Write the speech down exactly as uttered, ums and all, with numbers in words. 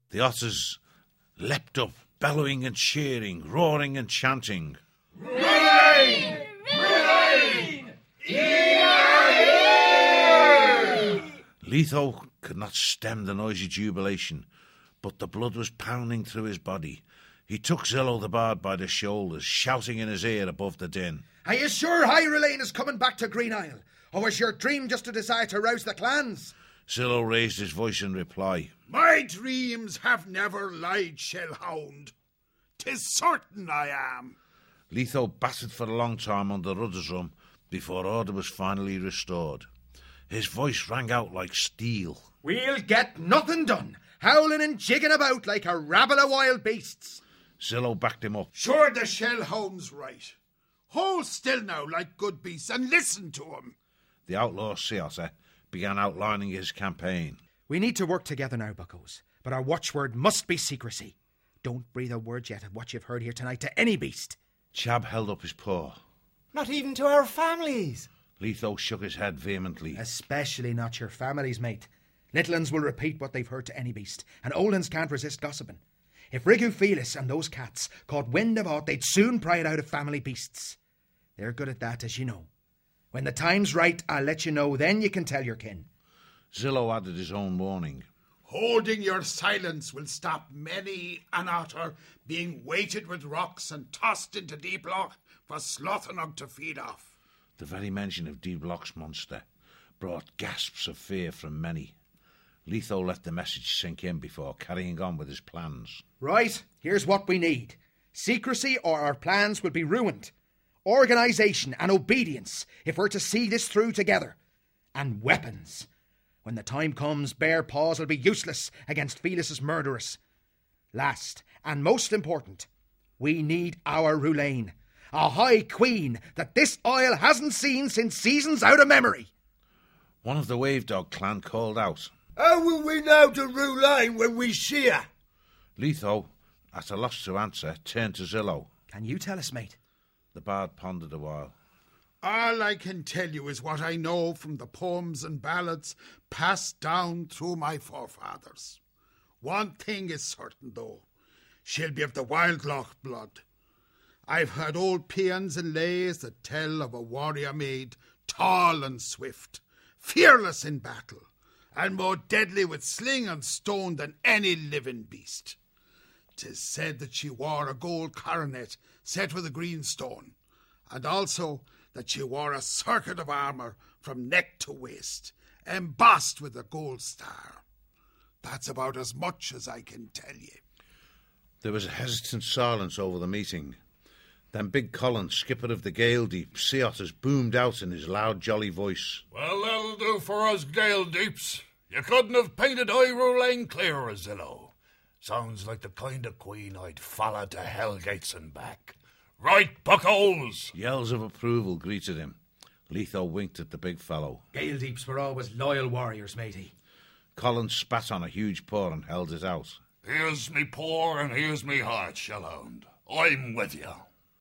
The otters leapt up, bellowing and cheering, roaring and chanting. Roulaine! Roulaine! Letho could not stem the noisy jubilation, but the blood was pounding through his body. He took Zillo the bard by the shoulders, shouting in his ear above the din. Are you sure High Roulaine is coming back to Green Isle? Or was your dream just to desire to rouse the clans? Zillo raised his voice in reply. My dreams have never lied, Shellhound. 'Tis certain I am. Letho battered for a long time on the rudder's rum before order was finally restored. His voice rang out like steel. We'll get nothing done, howling and jigging about like a rabble of wild beasts. Zillo backed him up. Sure the Shellhound's right. Hold still now like good beasts and listen to him. The outlaw sea otter began outlining his campaign. We need to work together now, buckos, but our watchword must be secrecy. Don't breathe a word yet of what you've heard here tonight to any beast. Chab held up his paw. Not even to our families. Letho shook his head vehemently. Especially not your families, mate. Little uns will repeat what they've heard to any beast, and old uns can't resist gossiping. If Rigu Felis and those cats caught wind of aught, they'd soon pry it out of family beasts. They're good at that, as you know. When the time's right, I'll let you know, then you can tell your kin. Zillo added his own warning. Holding your silence will stop many an otter being weighted with rocks and tossed into deep loch for Slothanug to feed off. The very mention of Deep Loch's monster brought gasps of fear from many. Letho let the message sink in before carrying on with his plans. Right, here's what we need. Secrecy or our plans will be ruined. Organisation and obedience if we're to see this through together. And weapons. When the time comes, bare paws will be useless against Felis's murderers. Last, and most important, we need our Roulaine, a high queen that this isle hasn't seen since seasons out of memory. One of the Wave Dog clan called out. How will we know the Roulaine when we see her? Letho, at a loss to answer, turned to Zillo. Can you tell us, mate? The bard pondered a while. All I can tell you is what I know from the poems and ballads passed down through my forefathers. One thing is certain, though. She'll be of the Wild Loch blood. I've heard old paeans and lays that tell of a warrior maid, tall and swift, fearless in battle, and more deadly with sling and stone than any living beast. 'Tis said that she wore a gold coronet set with a green stone, and also that she wore a circuit of armour from neck to waist, embossed with a gold star. That's about as much as I can tell you. There was a hesitant silence over the meeting. Then Big Colin, skipper of the Gale Deep Sea Otters, boomed out in his loud, jolly voice. Well, that'll do for us Gale Deeps. You couldn't have painted High Roulaine clearer, Zillo. Sounds like the kind of queen I'd follow to Hellgates and back. Right, buckos! Yells of approval greeted him. Letho winked at the big fellow. Gale Deeps were always loyal warriors, matey. Colin spat on a huge paw and held it out. Here's me paw and here's me heart, Shellhound. I'm with you.